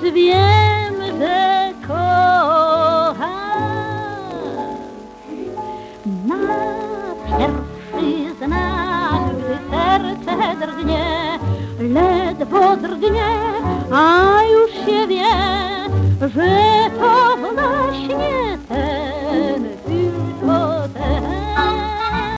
wiem, że kochasz. Na pierwszy znak, gdy serce drgnie, ledwo drgnie, a